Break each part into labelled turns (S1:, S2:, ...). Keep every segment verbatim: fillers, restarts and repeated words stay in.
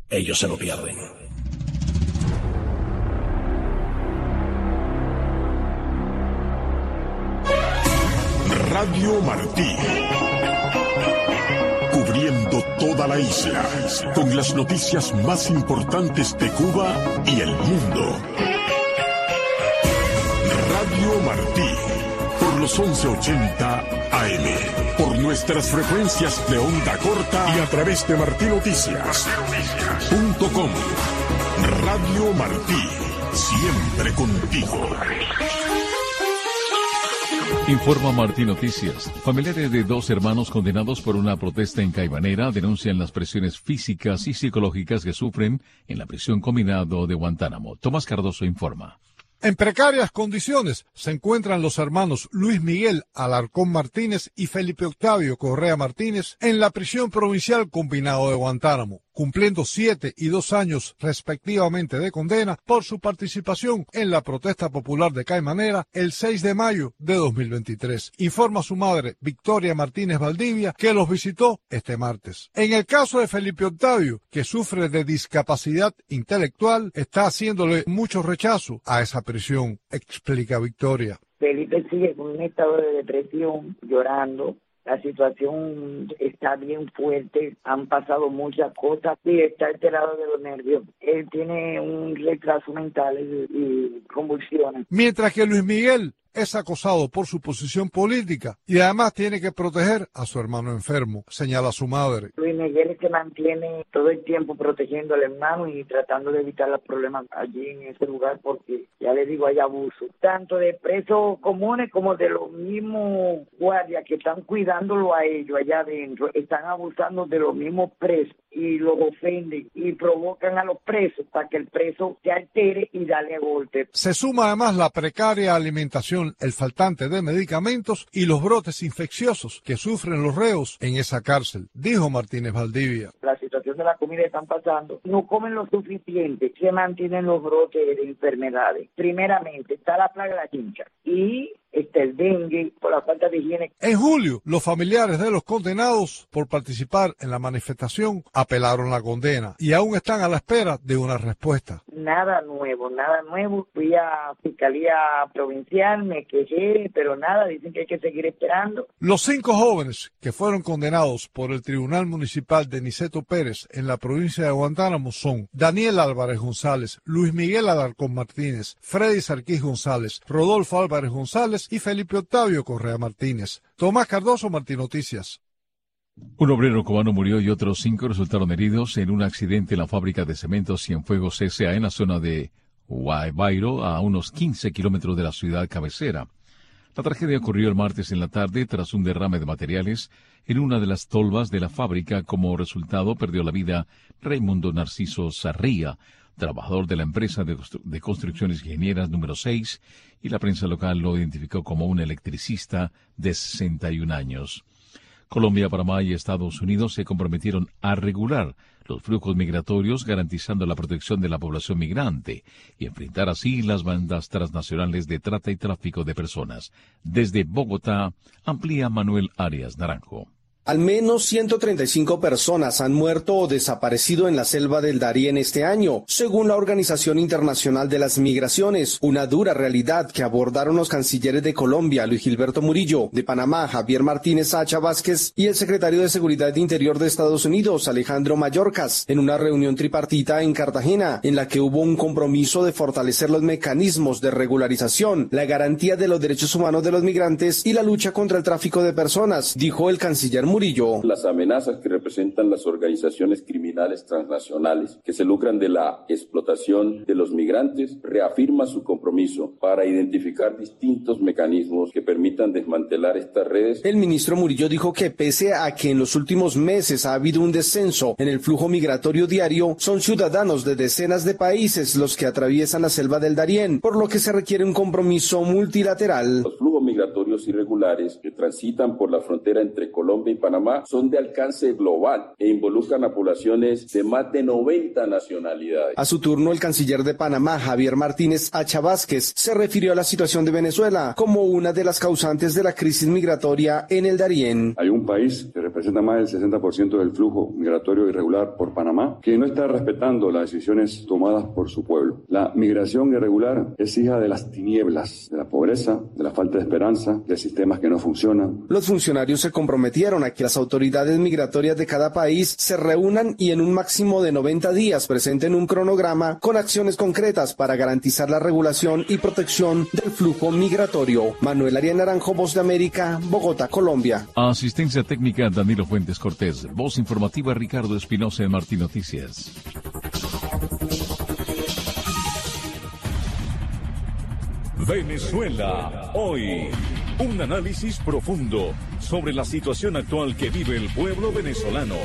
S1: ellos se lo pierden.
S2: Radio Martí. Cubriendo toda la isla, con las noticias más importantes de Cuba y el mundo. Radio Martí, por los once ochenta A M, por nuestras frecuencias de onda corta y a través de martinoticias punto com. Radio Martí, siempre contigo.
S3: Informa Martín Noticias. Familiares de dos hermanos condenados por una protesta en Caimanera denuncian las presiones físicas y psicológicas que sufren en la prisión combinado de Guantánamo. Tomás Cardoso informa.
S4: En precarias condiciones se encuentran los hermanos Luis Miguel Alarcón Martínez y Felipe Octavio Correa Martínez en la prisión provincial combinado de Guantánamo, cumpliendo siete y dos años respectivamente de condena por su participación en la protesta popular de Caimanera el seis de mayo de dos mil veintitrés. Informa su madre, Victoria Martínez Valdivia, que los visitó este martes. En el caso de Felipe Octavio, que sufre de discapacidad intelectual, está haciéndole mucho rechazo a esa prisión, explica Victoria.
S5: Felipe sigue con un estado de depresión, llorando. La situación está bien fuerte, han pasado muchas cosas y está alterado de los nervios. Él tiene un retraso mental y, y convulsiones.
S4: Mientras que Luis Miguel es acosado por su posición política y además tiene que proteger a su hermano enfermo, señala su madre.
S5: Luis Miguel se mantiene todo el tiempo protegiendo al hermano y tratando de evitar los problemas allí en ese lugar porque, ya le digo, hay abuso, tanto de presos comunes como de los mismos guardias que están cuidándolo a ellos allá adentro, están abusando de los mismos presos y los ofenden y provocan a los presos para que el preso se altere y dale golpe.
S4: Se suma además la precaria alimentación, el faltante de medicamentos y los brotes infecciosos que sufren los reos en esa cárcel, dijo Martínez Valdivia.
S5: La situación de la comida están pasando, no comen lo suficiente, se mantienen los brotes de enfermedades. Primeramente está la plaga de la chincha y está el dengue por la falta de higiene.
S4: En julio, los familiares de los condenados por participar en la manifestación apelaron la condena y aún están a la espera de una respuesta.
S5: Nada nuevo, nada nuevo. Fui a Fiscalía Provincial, me quejé, pero nada, dicen que hay que seguir esperando.
S4: Los cinco jóvenes que fueron condenados por el Tribunal Municipal de Niceto Pérez en la provincia de Guantánamo son Daniel Álvarez González, Luis Miguel Alarcón Martínez, Freddy Sarquís González, Rodolfo Álvarez González y Felipe Octavio Correa Martínez. Tomás Cardoso, Martín Noticias.
S3: Un obrero cubano murió y otros cinco resultaron heridos en un accidente en la fábrica de cementos Cienfuegos S A en la zona de Guaybairo, a unos quince kilómetros de la ciudad cabecera. La tragedia ocurrió el martes en la tarde tras un derrame de materiales en una de las tolvas de la fábrica. Como resultado, perdió la vida Raimundo Narciso Sarría, trabajador de la empresa de, constru- de construcciones ingenieras número seis, y la prensa local lo identificó como un electricista de sesenta y un años. Colombia, Panamá y Estados Unidos se comprometieron a regular los flujos migratorios, garantizando la protección de la población migrante y enfrentar así las bandas transnacionales de trata y tráfico de personas. Desde Bogotá, amplía Manuel Arias Naranjo.
S6: Al menos ciento treinta y cinco personas han muerto o desaparecido en la selva del Darién este año, según la Organización Internacional de las Migraciones, una dura realidad que abordaron los cancilleres de Colombia, Luis Gilberto Murillo, de Panamá, Javier Martínez Sacha Vázquez, y el secretario de Seguridad de Interior de Estados Unidos, Alejandro Mayorkas, en una reunión tripartita en Cartagena, en la que hubo un compromiso de fortalecer los mecanismos de regularización, la garantía de los derechos humanos de los migrantes y la lucha contra el tráfico de personas, dijo el canciller Murillo.
S7: Las amenazas que representan las organizaciones criminales transnacionales que se lucran de la explotación de los migrantes reafirma su compromiso para identificar distintos mecanismos que permitan desmantelar estas redes.
S6: El ministro Murillo dijo que pese a que en los últimos meses ha habido un descenso en el flujo migratorio diario, son ciudadanos de decenas de países los que atraviesan la selva del Darién, por lo que se requiere un compromiso multilateral.
S7: Los flujos migratorios irregulares que transitan por la frontera entre Colombia y Panamá son de alcance global e involucran a poblaciones de más de noventa nacionalidades.
S6: A su turno, el canciller de Panamá, Javier Martínez Sacha Vázquez, se refirió a la situación de Venezuela como una de las causantes de la crisis migratoria en el Darién.
S7: Hay un país que representa
S1: representa más del sesenta por ciento del flujo migratorio irregular por Panamá, que no está respetando las decisiones tomadas por su pueblo. La migración irregular es hija de las tinieblas, de la pobreza, de la falta de esperanza, de sistemas que no funcionan.
S6: Los funcionarios se comprometieron a que las autoridades migratorias de cada país se reúnan y en un máximo de noventa días presenten un cronograma con acciones concretas para garantizar la regulación y protección del flujo migratorio. Manuel Arias Naranjo, Voz de América, Bogotá, Colombia.
S3: Asistencia técnica Danilo Fuentes Cortés. Voz informativa Ricardo Espinosa en Martín Noticias.
S2: Venezuela hoy. Un análisis profundo sobre la situación actual que vive el pueblo venezolano.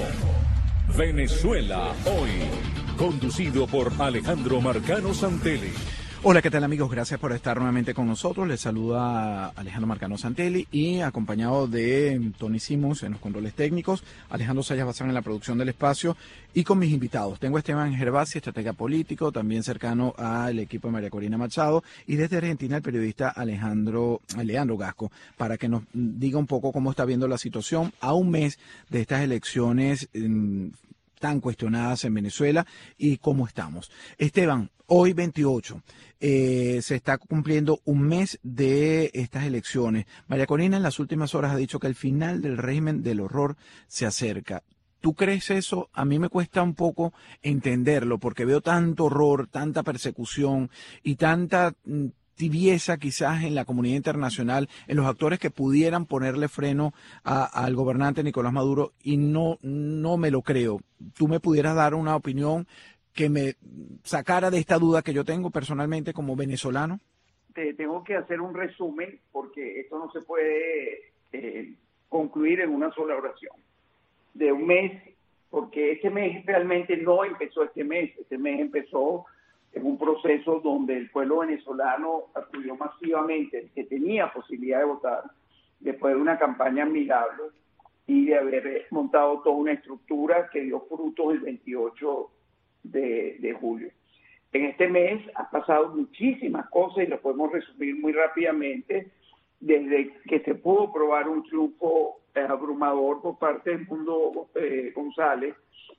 S2: Venezuela hoy. Conducido por Alejandro Marcano Santelli.
S8: Hola, ¿qué tal amigos? Gracias por estar nuevamente con nosotros. Les saluda Alejandro Marcano Santelli y acompañado de Tony Simons en los controles técnicos, Alejandro Sayas Bazán en la producción del espacio y con mis invitados. Tengo a Esteban Gervasi, estratega político, también cercano al equipo de María Corina Machado, y desde Argentina el periodista Alejandro, Leandro Gasco, para que nos diga un poco cómo está viendo la situación a un mes de estas elecciones eh, tan cuestionadas en Venezuela y cómo estamos. Esteban, hoy veintiocho, eh, se está cumpliendo un mes de estas elecciones. María Corina en las últimas horas ha dicho que el final del régimen del horror se acerca. ¿Tú crees eso? A mí me cuesta un poco entenderlo porque veo tanto horror, tanta persecución y tanta mm, tibieza quizás en la comunidad internacional, en los actores que pudieran ponerle freno a, al gobernante Nicolás Maduro, y no, no me lo creo. ¿Tú me pudieras dar una opinión que me sacara de esta duda que yo tengo personalmente como venezolano?
S9: Te tengo que hacer un resumen porque esto no se puede eh, concluir en una sola oración. De un mes, porque este mes realmente no empezó este mes, este mes empezó en un proceso donde el pueblo venezolano acudió masivamente, que tenía posibilidad de votar, después de una campaña admirable y de haber montado toda una estructura que dio frutos el veintiocho de, de julio. En este mes han pasado muchísimas cosas y lo podemos resumir muy rápidamente, desde que se pudo probar un triunfo eh, abrumador por parte del Mundo eh, González,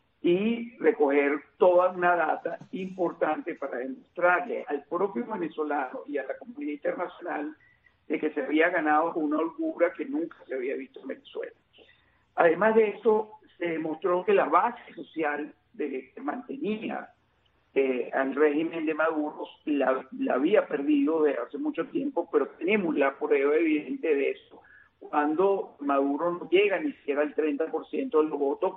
S9: y recoger toda una data importante para demostrarle al propio venezolano y a la comunidad internacional de que se había ganado una holgura que nunca se había visto en Venezuela. Además de eso, se demostró que la base social de, que mantenía eh, al régimen de Maduro la, la había perdido desde hace mucho tiempo, pero tenemos la prueba evidente de eso. Cuando Maduro no llega ni siquiera al treinta por ciento de los votos,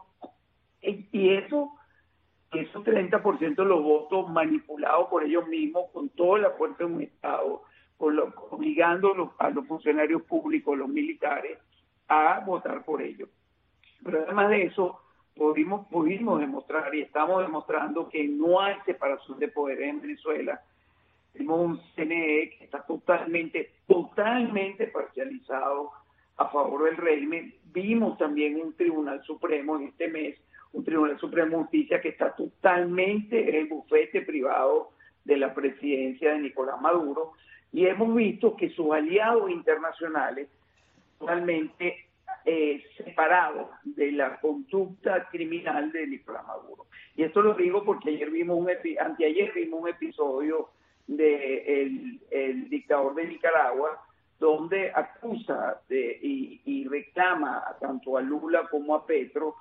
S9: y eso, esos treinta por ciento de los votos manipulados por ellos mismos con toda la fuerza de un Estado, con lo, obligando a los, a los funcionarios públicos, los militares, a votar por ellos. Pero además de eso, pudimos, pudimos demostrar y estamos demostrando que no hay separación de poderes en Venezuela. Tenemos un C N E que está totalmente, totalmente parcializado a favor del régimen. Vimos también un Tribunal Supremo en este mes, un Tribunal Supremo de Justicia que está totalmente en el bufete privado de la presidencia de Nicolás Maduro, y hemos visto que sus aliados internacionales totalmente eh, separados de la conducta criminal de Nicolás Maduro. Y esto lo digo porque ayer vimos un epi- anteayer vimos un episodio de el, el dictador de Nicaragua, donde acusa de, y, y reclama tanto a Lula como a Petro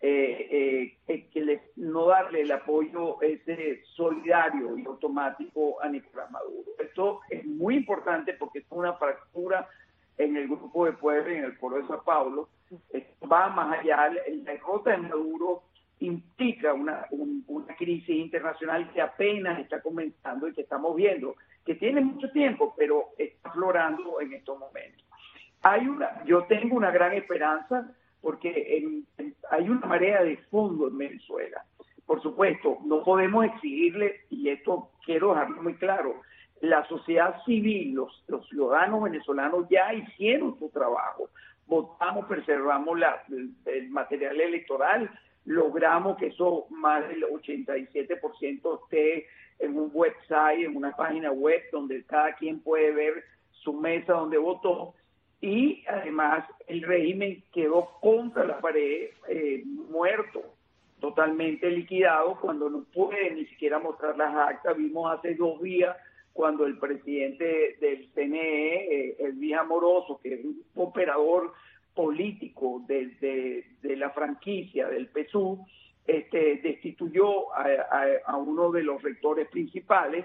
S9: Eh, eh, que les, no darle el apoyo ese solidario y automático a Nicolás Maduro. Esto es muy importante porque es una fractura en el grupo de Puebla y en el Foro de Sao Paulo. Esto va más allá. La derrota de Maduro implica una, un, una crisis internacional que apenas está comenzando y que estamos viendo, que tiene mucho tiempo, pero está aflorando en estos momentos. Hay una, yo tengo una gran esperanza porque en, en, hay una marea de fondo en Venezuela. Por supuesto, no podemos exigirle, y esto quiero dejarlo muy claro, la sociedad civil, los, los ciudadanos venezolanos ya hicieron su trabajo. Votamos, preservamos la, el, el material electoral, logramos que eso más del ochenta y siete por ciento esté en un website, en una página web donde cada quien puede ver su mesa donde votó. y además el régimen quedó contra la pared, eh, muerto, totalmente liquidado, cuando no puede ni siquiera mostrar las actas. Vimos hace dos días cuando el presidente del C N E, eh, Elvis Amoroso, que es un operador político de, de, de la franquicia del P S U, este, destituyó a, a, a uno de los rectores principales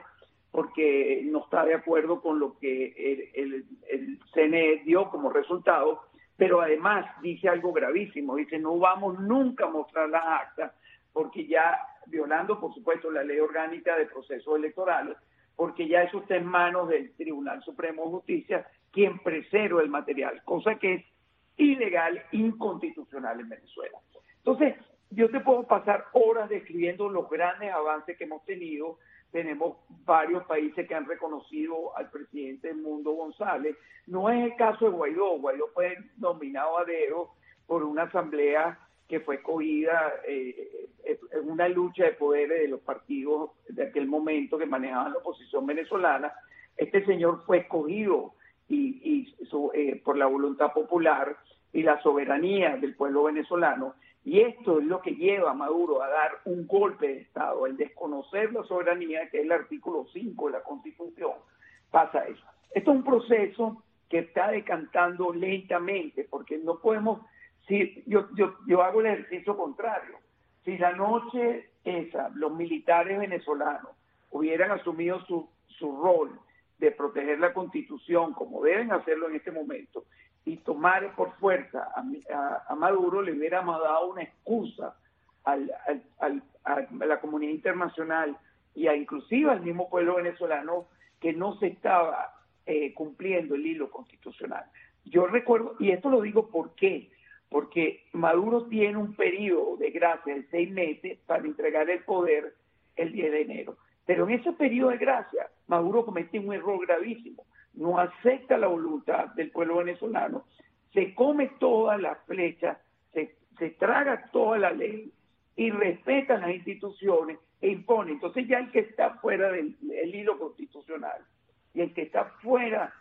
S9: porque no está de acuerdo con lo que el, el, el C N E dio como resultado, pero además dice algo gravísimo, dice no vamos nunca a mostrar las actas, porque ya, violando por supuesto la ley orgánica de procesos electorales, porque ya eso está en manos del Tribunal Supremo de Justicia, quien preserva el material, cosa que es ilegal, inconstitucional en Venezuela. Entonces, yo te puedo pasar horas describiendo los grandes avances que hemos tenido. Tenemos varios países que han reconocido al presidente Mundo González. No es el caso de Guaidó. Guaidó fue nominado a dedo por una asamblea que fue escogida eh, en una lucha de poderes de los partidos de aquel momento que manejaban la oposición venezolana. Este señor fue escogido y, y su, eh, por la voluntad popular y la soberanía del pueblo venezolano. Y esto es lo que lleva a Maduro a dar un golpe de Estado, el desconocer la soberanía, que es el artículo cinco de la Constitución. Pasa eso. Esto es un proceso que está decantando lentamente, porque no podemos, si yo, yo, yo hago el ejercicio contrario. Si la noche esa, los militares venezolanos hubieran asumido su, su rol de proteger la Constitución, como deben hacerlo en este momento, y tomar por fuerza a, a, a Maduro, le hubiéramos dado una excusa al, al, al, a la comunidad internacional y a inclusive al mismo pueblo venezolano que no se estaba eh, cumpliendo el hilo constitucional. Yo recuerdo, y esto lo digo ¿por qué? Porque Maduro tiene un periodo de gracia de seis meses para entregar el poder el diez de enero. Pero en ese periodo de gracia, Maduro comete un error gravísimo. No acepta la voluntad del pueblo venezolano, se come todas las flechas, se, se traga toda la ley y respeta las instituciones e impone. Entonces ya el que está fuera del, del hilo constitucional y el que está fuera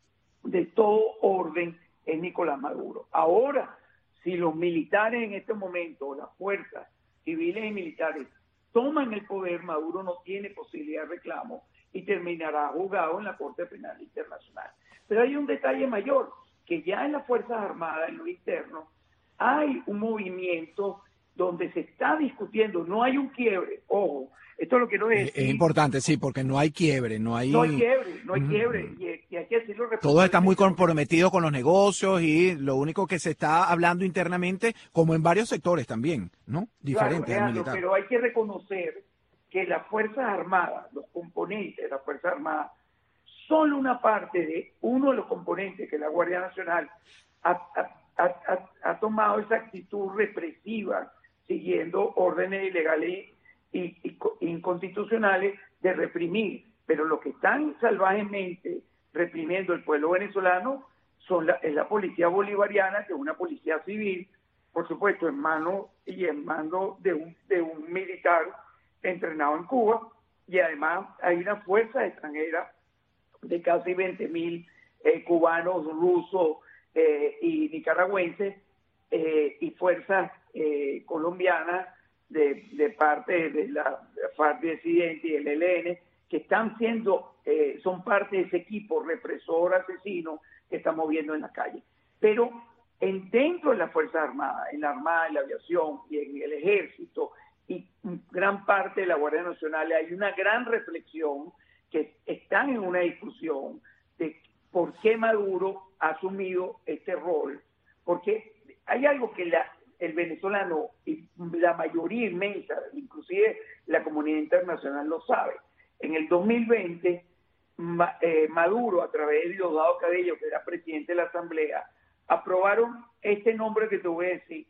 S9: de todo orden es Nicolás Maduro. Ahora, si los militares en este momento, las fuerzas civiles y militares, toman el poder, Maduro no tiene posibilidad de reclamo y terminará juzgado en la Corte Penal Internacional. Pero hay un detalle mayor, que ya en las Fuerzas Armadas, en lo interno, hay un movimiento donde se está discutiendo, no hay un quiebre, ojo, esto lo quiero decir.
S8: Es importante, sí, porque no hay quiebre, no hay...
S9: No hay quiebre, no hay quiebre, mm. y, y hay que decirlo.
S8: Todos están muy comprometidos con los negocios y lo único que se está hablando internamente, como en varios sectores también, ¿no? Diferentes
S9: claro,
S8: al militar.
S9: Pero hay que reconocer que las Fuerzas Armadas, los componentes de las Fuerzas Armadas, son una parte de uno de los componentes que la Guardia Nacional ha, ha, ha, ha tomado esa actitud represiva, siguiendo órdenes ilegales y, y, y inconstitucionales de reprimir. Pero los que están salvajemente reprimiendo el pueblo venezolano son la, es la policía bolivariana, que es una policía civil, por supuesto, en mano y en mando de un, de un militar entrenado en Cuba, y además hay una fuerza extranjera de casi veinte mil eh, cubanos, rusos eh, y nicaragüenses, eh, y fuerzas eh, colombianas de, de parte de la FARC disidente y el E L N, que están siendo, eh, son parte de ese equipo represor, asesino, que estamos viendo en la calle. Pero en, dentro de las Fuerzas Armadas, en la Armada, en la aviación y en el Ejército, y gran parte de la Guardia Nacional, hay una gran reflexión que están en una discusión de por qué Maduro ha asumido este rol. Porque hay algo que la, el venezolano y la mayoría inmensa, inclusive la comunidad internacional lo sabe. En el dos mil veinte, Ma, eh, Maduro, a través de Diosdado Cabello, que era presidente de la Asamblea, aprobaron este nombre que te voy a decir,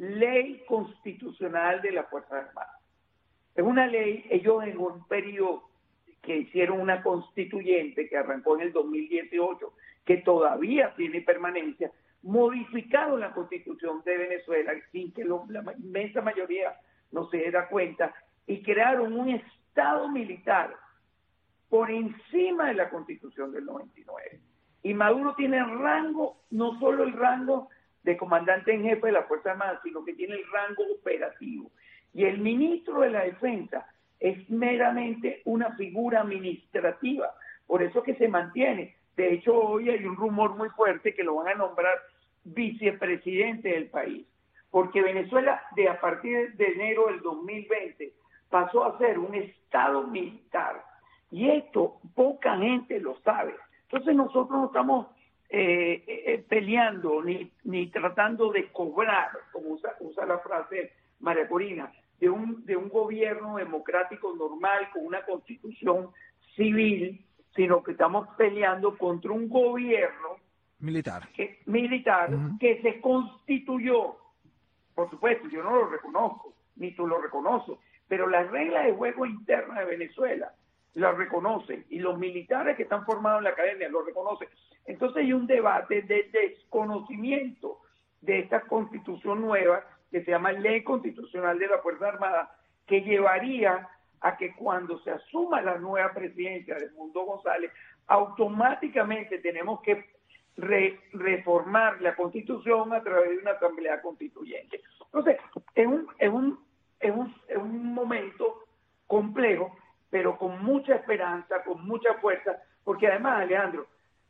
S9: Ley Constitucional de las Fuerzas Armadas. Es una ley, ellos en un periodo que hicieron una constituyente que arrancó en el dos mil dieciocho, que todavía tiene permanencia, modificaron la Constitución de Venezuela sin que lo, la inmensa mayoría no se diera cuenta, y crearon un Estado militar por encima de la Constitución del noventa y nueve. Y Maduro tiene rango, no solo el rango de comandante en jefe de la Fuerza Armada, sino que tiene el rango operativo. Y el ministro de la Defensa es meramente una figura administrativa, por eso que se mantiene. De hecho, hoy hay un rumor muy fuerte que lo van a nombrar vicepresidente del país, porque Venezuela, de a partir de enero del dos mil veinte, pasó a ser un estado militar, y esto poca gente lo sabe. Entonces nosotros no estamos eh, eh, peleando ni, ni tratando de cobrar, como usa, usa la frase María Corina, de un, de un gobierno democrático normal con una constitución civil, sino que estamos peleando contra un gobierno
S8: militar,
S9: que, militar uh-huh. que se constituyó. Por supuesto, yo no lo reconozco, ni tú lo reconoces, pero las reglas de juego internas de Venezuela las reconocen, y los militares que están formados en la academia lo reconocen. Entonces hay un debate de desconocimiento de esta constitución nueva, que se llama Ley Constitucional de la Fuerza Armada, que llevaría a que cuando se asuma la nueva presidencia de Edmundo González, automáticamente tenemos que re, reformar la Constitución a través de una asamblea constituyente. Entonces, es un, es un, es un, es un momento complejo, pero con mucha esperanza, con mucha fuerza, porque además, Alejandro,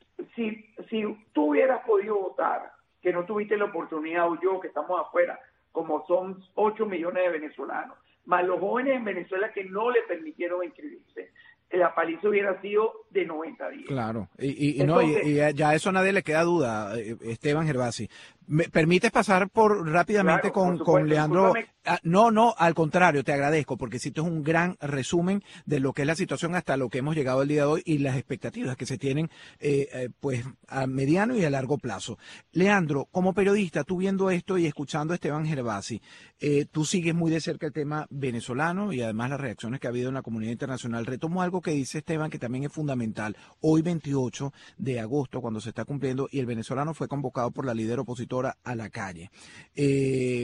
S9: si, si tú hubieras podido votar, que no tuviste la oportunidad, o yo, que estamos afuera, como son ocho millones de venezolanos, más los jóvenes en Venezuela que no le permitieron inscribirse, la paliza hubiera sido de noventa días.
S8: Claro, y, y, Entonces, no, y, y ya eso a nadie le queda duda, Esteban Gervasi. ¿Me permites pasar por rápidamente
S9: claro,
S8: con,
S9: por
S8: con Leandro?
S9: Ah,
S8: no, no, al contrario, te agradezco, porque sí, esto es un gran resumen de lo que es la situación hasta lo que hemos llegado el día de hoy y las expectativas que se tienen eh, eh, pues a mediano y a largo plazo. Leandro, como periodista, tú viendo esto y escuchando a Esteban Gervasi, eh, tú sigues muy de cerca el tema venezolano y además las reacciones que ha habido en la comunidad internacional. Retomo algo que dice Esteban, que también es fundamental. Hoy, veintiocho de agosto, cuando se está cumpliendo, y el venezolano fue convocado por la líder opositora a la calle. Eh,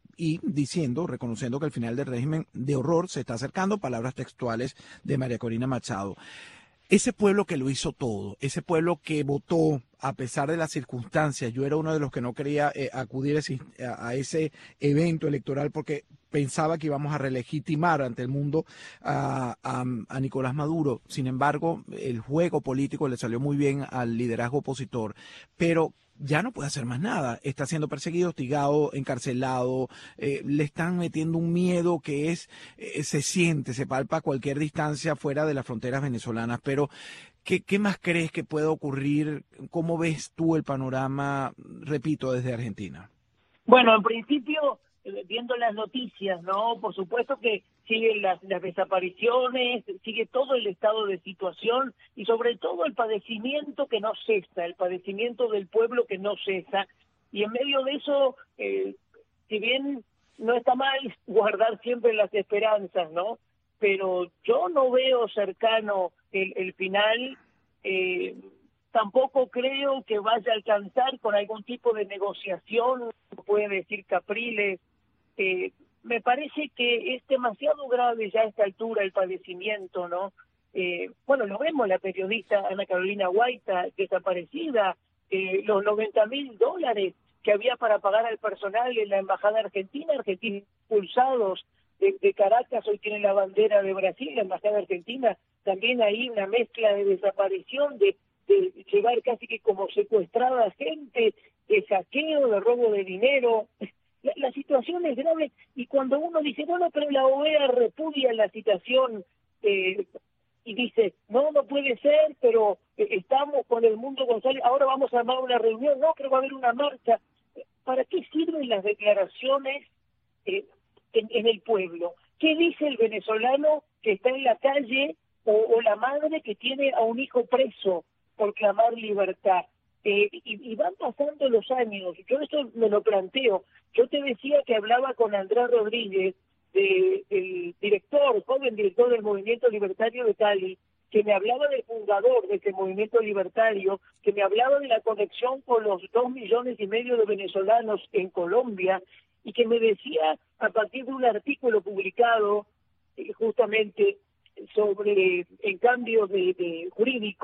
S8: y diciendo, reconociendo que el final del régimen de horror se está acercando, palabras textuales de María Corina Machado. Ese pueblo que lo hizo todo, ese pueblo que votó a pesar de las circunstancias, yo era uno de los que no quería eh, acudir a, a ese evento electoral porque pensaba que íbamos a relegitimar ante el mundo a, a, a Nicolás Maduro. Sin embargo, el juego político le salió muy bien al liderazgo opositor, pero ya no puede hacer más nada. Está siendo perseguido, hostigado, encarcelado, eh, le están metiendo un miedo que es, eh, se siente, se palpa a cualquier distancia fuera de las fronteras venezolanas. Pero, ¿qué, qué más crees que puede ocurrir? ¿Cómo ves tú el panorama, repito, desde Argentina?
S10: Bueno, en principio, viendo las noticias, ¿no? Por supuesto que siguen las, las desapariciones, sigue todo el estado de situación y sobre todo el padecimiento que no cesa, el padecimiento del pueblo que no cesa. Y en medio de eso, eh, si bien no está mal guardar siempre las esperanzas, ¿no? Pero yo no veo cercano el, el final, eh, tampoco creo que vaya a alcanzar con algún tipo de negociación, puede decir Capriles. Eh, me parece que es demasiado grave ya a esta altura el padecimiento, ¿no? Eh, bueno, lo vemos, la periodista Ana Carolina Guaita, desaparecida, eh, los noventa mil dólares que había para pagar al personal en la Embajada Argentina, Argentina expulsados de, de Caracas, hoy tienen la bandera de Brasil, la Embajada Argentina, también hay una mezcla de desaparición, de, de llevar casi que como secuestrada gente, de saqueo, de robo de dinero. La, la situación es grave y cuando uno dice, bueno, pero la O E A repudia la situación eh, y dice, no, no puede ser, pero eh, estamos con el Mundo González, ahora vamos a armar una reunión, no, pero va a haber una marcha. ¿Para qué sirven las declaraciones eh, en, en el pueblo? ¿Qué dice el venezolano que está en la calle o, o la madre que tiene a un hijo preso por clamar libertad? Eh, y, y van pasando los años, yo esto me lo planteo. Yo te decía que hablaba con Andrés Rodríguez, de, el director, joven director del Movimiento Libertario de Cali, que me hablaba del fundador de este movimiento libertario, que me hablaba de la conexión con los dos millones y medio de venezolanos en Colombia, y que me decía, a partir de un artículo publicado eh, justamente sobre en cambio de, de jurídico,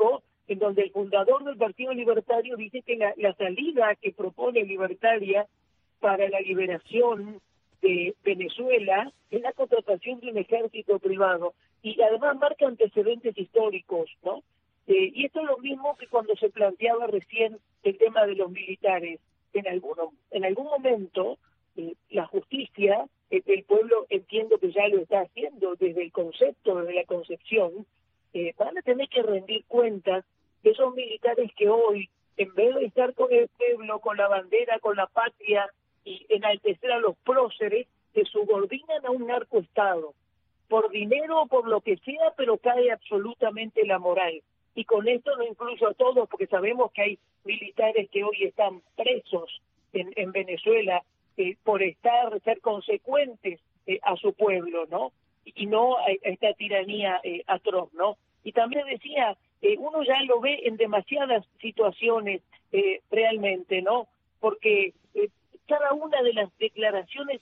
S10: en donde el fundador del Partido Libertario dice que la, la salida que propone Libertaria para la liberación de Venezuela es la contratación de un ejército privado, y además marca antecedentes históricos, ¿no? Eh, y esto es lo mismo que cuando se planteaba recién el tema de los militares. En, alguno, en algún momento, eh, la justicia, eh, el pueblo entiendo que ya lo está haciendo desde el concepto, desde la concepción, eh, van a tener que rendir cuentas de esos militares que hoy, en vez de estar con el pueblo, con la bandera, con la patria y enaltecer a los próceres, se subordinan a un narcoestado, por dinero o por lo que sea, pero cae absolutamente la moral. Y con esto no incluyo a todos, porque sabemos que hay militares que hoy están presos en, en Venezuela eh, por estar, ser consecuentes eh, a su pueblo, ¿no? Y no a, a esta tiranía eh, atroz, ¿no? Y también decía, eh, uno ya lo ve en demasiadas situaciones eh, realmente, ¿no? Porque eh, cada una de las declaraciones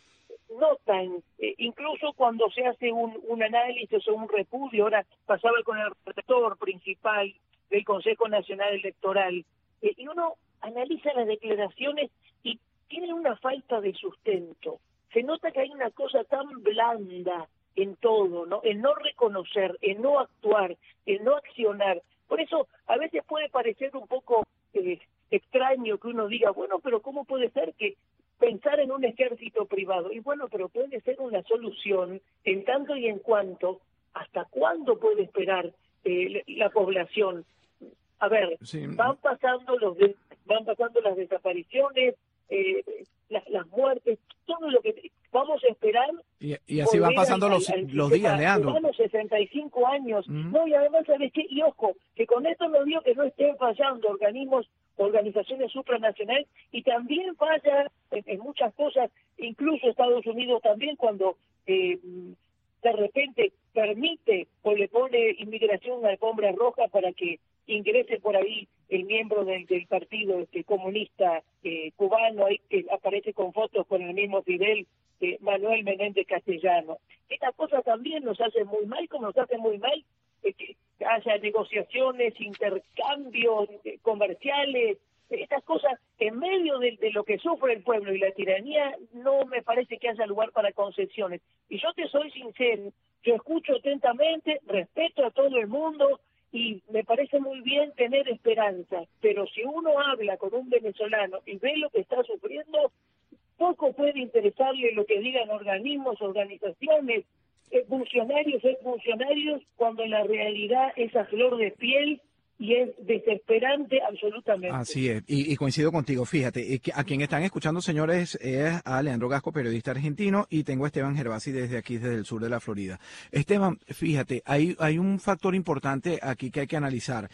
S10: notan, eh, incluso cuando se hace un, un análisis o un repudio, ahora pasaba con el redactor principal del Consejo Nacional Electoral, eh, y uno analiza las declaraciones y tiene una falta de sustento. Se nota que hay una cosa tan blanda en todo, ¿no? En no reconocer, en no actuar, en no accionar. Por eso a veces puede parecer un poco eh, extraño que uno diga, bueno, pero ¿cómo puede ser que pensar en un ejército privado? Y bueno, pero puede ser una solución en tanto y en cuanto, ¿hasta cuándo puede esperar eh, la población? A ver, sí. van pasando los de, van pasando las desapariciones, eh, las, las muertes, todo lo que vamos a esperar.
S8: Y, y así van pasando al, los, al los días, Leandro.
S10: Los sesenta y cinco años. Mm. No, y además, ¿sabes qué? Y ojo, que con esto no digo que no estén fallando organismos, organizaciones supranacionales, y también falla en, en muchas cosas, incluso Estados Unidos también, cuando eh, de repente permite o le pone inmigración una alfombra roja para que ingrese por ahí el miembro del, del partido este, comunista eh, cubano, ahí que aparece con fotos con el mismo Fidel, eh, Manuel Menéndez Castellano. Estas cosas también nos hacen muy mal, como nos hace muy mal eh, que haya negociaciones, intercambios eh, comerciales, estas cosas en medio de, de lo que sufre el pueblo y la tiranía. No me parece que haya lugar para concesiones. Y yo te soy sincero, yo escucho atentamente, respeto a todo el mundo y me parece muy bien tener esperanza, pero si uno habla con un venezolano y ve lo que está sufriendo, poco puede interesarle lo que digan organismos, organizaciones, eh, funcionarios, es funcionarios, cuando la realidad es a flor de piel y es desesperante absolutamente.
S8: Así es, y, y coincido contigo. Fíjate, a quien están escuchando, señores, es a Leandro Gasco, periodista argentino, y tengo a Esteban Gervasi desde aquí, desde el sur de la Florida. Esteban, fíjate, hay, hay un factor importante aquí que hay que analizar.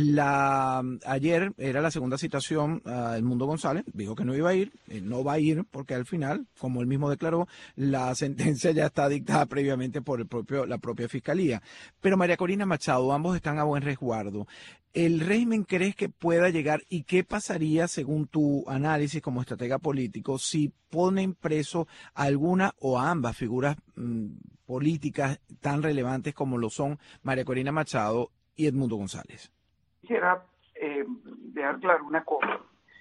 S8: La Ayer era la segunda citación a Edmundo González, dijo que no iba a ir, no va a ir, porque al final, como él mismo declaró, la sentencia ya está dictada previamente por el propio, la propia Fiscalía. Pero María Corina Machado, ambos están a buen resguardo. ¿El régimen crees que pueda llegar, y qué pasaría según tu análisis como estratega político si ponen preso a alguna o a ambas figuras mmm, políticas tan relevantes como lo son María Corina Machado y Edmundo González?
S9: Quisiera eh, dejar claro una cosa.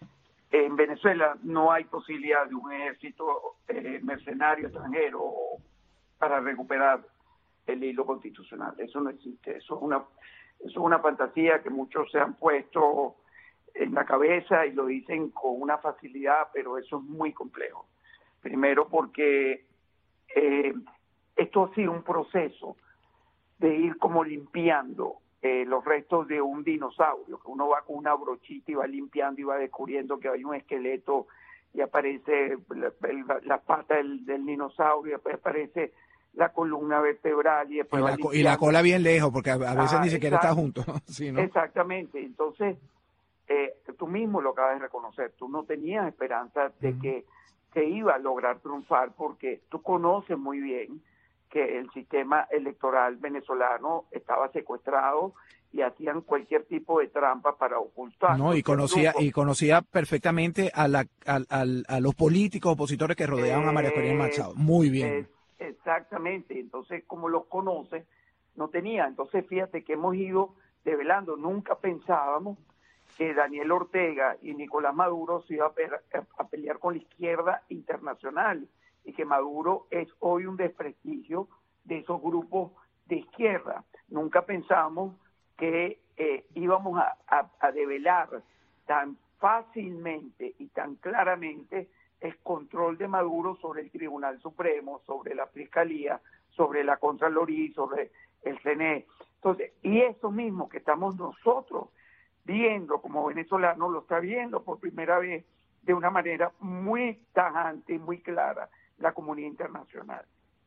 S9: En Venezuela no hay posibilidad de un ejército eh, mercenario extranjero para recuperar el hilo constitucional. Eso no existe. Eso es una... Eso es una fantasía que muchos se han puesto en la cabeza y lo dicen con una facilidad, pero eso es muy complejo. Primero porque eh, esto ha sido un proceso de ir como limpiando eh, los restos de un dinosaurio, que uno va con una brochita y va limpiando y va descubriendo que hay un esqueleto y aparece la, la, la pata del, del dinosaurio, y después aparece la columna vertebral y después
S8: y la, y la cola bien lejos, porque a, a veces ah, ni siquiera está junto. Sí, ¿no?
S9: Exactamente. Entonces, eh, tú mismo lo acabas de reconocer, tú no tenías esperanza de uh-huh. que se iba a lograr triunfar, porque tú conoces muy bien que el sistema electoral venezolano estaba secuestrado y hacían cualquier tipo de trampa para ocultar.
S8: No, y conocía y conocía perfectamente a la a, a, a los políticos opositores que rodeaban eh, a María Corina Machado. Muy bien.
S9: Eh, Exactamente, entonces como los conoce, no tenía. Entonces fíjate que hemos ido develando. Nunca pensábamos que Daniel Ortega y Nicolás Maduro se iban a, pe- a pelear con la izquierda internacional y que Maduro es hoy un desprestigio de esos grupos de izquierda. Nunca pensamos que eh, íbamos a, a, a develar tan fácilmente y tan claramente el control de Maduro sobre el Tribunal Supremo, sobre la Fiscalía, sobre la Contraloría, sobre el C N E. Entonces, y eso mismo que estamos nosotros viendo como venezolanos, lo está viendo por primera vez de una manera muy tajante y muy clara la comunidad internacional.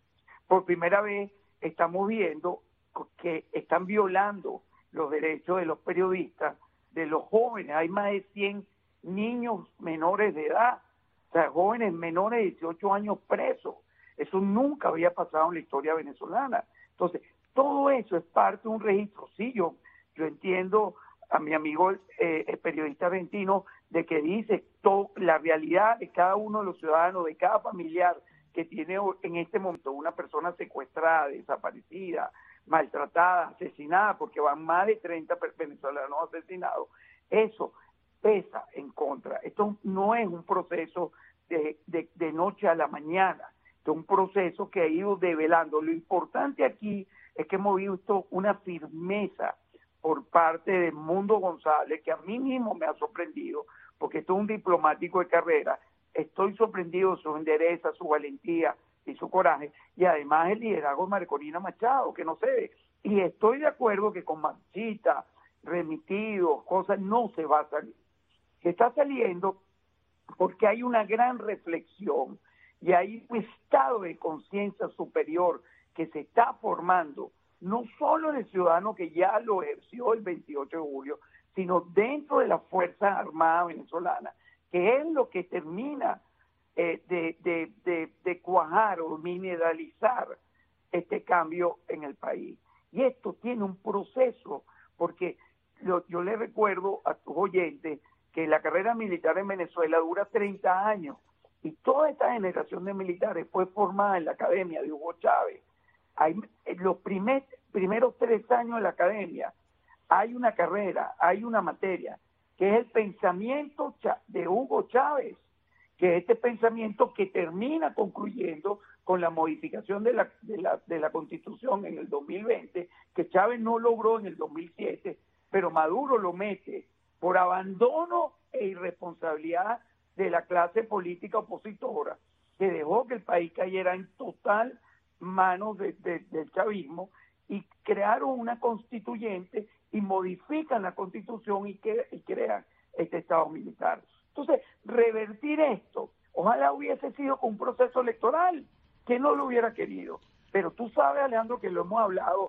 S9: Por primera vez estamos viendo que están violando los derechos de los periodistas, de los jóvenes. Hay más de cien niños menores de edad, o sea, jóvenes menores de dieciocho años presos. Eso nunca había pasado en la historia venezolana. Entonces, todo eso es parte de un registro. Sí, yo, yo entiendo a mi amigo eh, el periodista argentino de que dice todo, la realidad de cada uno de los ciudadanos, de cada familiar que tiene en este momento una persona secuestrada, desaparecida, maltratada, asesinada, porque van más de treinta venezolanos asesinados. Eso pesa en contra. Esto no es un proceso de, de, de noche a la mañana, esto es un proceso que ha ido develando. Lo importante aquí es que hemos visto una firmeza por parte de Mundo González, que a mí mismo me ha sorprendido, porque esto es un diplomático de carrera. Estoy sorprendido de su endereza, su valentía y su coraje, y además el liderazgo de María Corina Machado, que no se ve. Y estoy de acuerdo que con marchita, remitidos, cosas, no se va a salir. Se está saliendo porque hay una gran reflexión y hay un estado de conciencia superior que se está formando, no solo del ciudadano que ya lo ejerció el veintiocho de julio, sino dentro de la Fuerza Armada venezolana, que es lo que termina eh, de, de, de, de cuajar o mineralizar este cambio en el país. Y esto tiene un proceso, porque lo, yo le recuerdo a tus oyentes que la carrera militar en Venezuela dura treinta años, y toda esta generación de militares fue formada en la academia de Hugo Chávez. Hay, en los primer, primeros tres años de la academia hay una carrera, hay una materia, que es el pensamiento de Hugo Chávez, que es este pensamiento que termina concluyendo con la modificación de la, de la, de la Constitución en el dos mil veinte, que Chávez no logró en el dos mil siete, pero Maduro lo mete por abandono e irresponsabilidad de la clase política opositora, que dejó que el país cayera en total manos de, de, del chavismo, y crearon una constituyente y modifican la Constitución y, que, y crean este Estado militar. Entonces, revertir esto, ojalá hubiese sido con un proceso electoral, que no lo hubiera querido. Pero tú sabes, Alejandro, que lo hemos hablado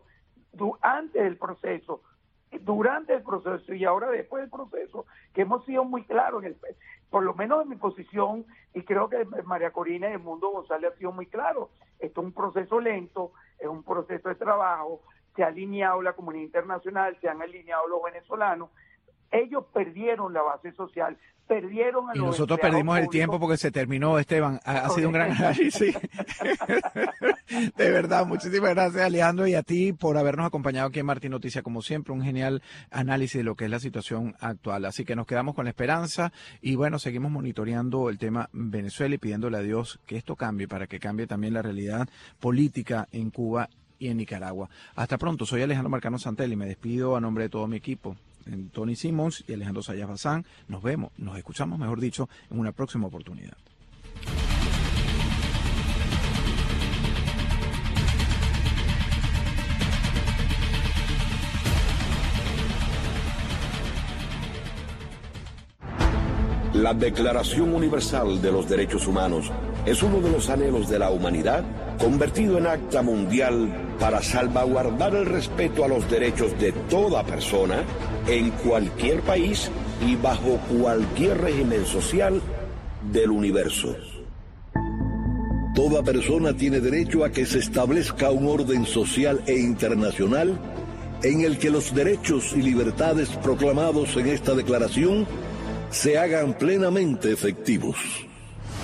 S9: antes del proceso, durante el proceso y ahora después del proceso, que hemos sido muy claros, en el, por lo menos en mi posición, y creo que María Corina y el Mundo González ha sido muy claro. Esto es un proceso lento, es un proceso de trabajo, se ha alineado la comunidad internacional, se han alineado los venezolanos. Ellos perdieron la base social, perdieron a
S8: y
S9: los
S8: nosotros perdimos
S9: públicos.
S8: El tiempo porque se terminó, Esteban. Ha, ha sido un gran análisis. De verdad, muchísimas gracias, Alejandro, y a ti por habernos acompañado aquí en Martín Noticias, como siempre, un genial análisis de lo que es la situación actual. Así que nos quedamos con la esperanza y bueno, seguimos monitoreando el tema Venezuela y pidiéndole a Dios que esto cambie, para que cambie también la realidad política en Cuba y en Nicaragua. Hasta pronto, soy Alejandro Marcano Santelli y me despido a nombre de todo mi equipo. Tony Simons y Alejandro Sayas Bazán. Nos vemos, nos escuchamos, mejor dicho, en una próxima oportunidad.
S11: La Declaración Universal de los Derechos Humanos es uno de los anhelos de la humanidad convertido en acta mundial para salvaguardar el respeto a los derechos de toda persona en cualquier país y bajo cualquier régimen social del universo. Toda persona tiene derecho a que se establezca un orden social e internacional en el que los derechos y libertades proclamados en esta declaración se hagan plenamente efectivos.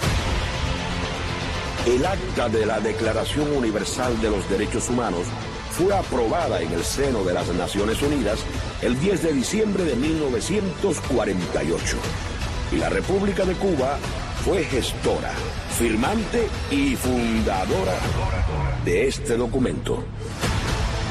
S11: El Acta de la Declaración Universal de los Derechos Humanos fue aprobada en el seno de las Naciones Unidas el diez de diciembre de mil novecientos cuarenta y ocho. Y la República de Cuba fue gestora, firmante y fundadora de este documento.